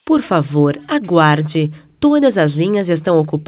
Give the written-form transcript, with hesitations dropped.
Por favor, aguarde. Todas as linhas estão ocupadas.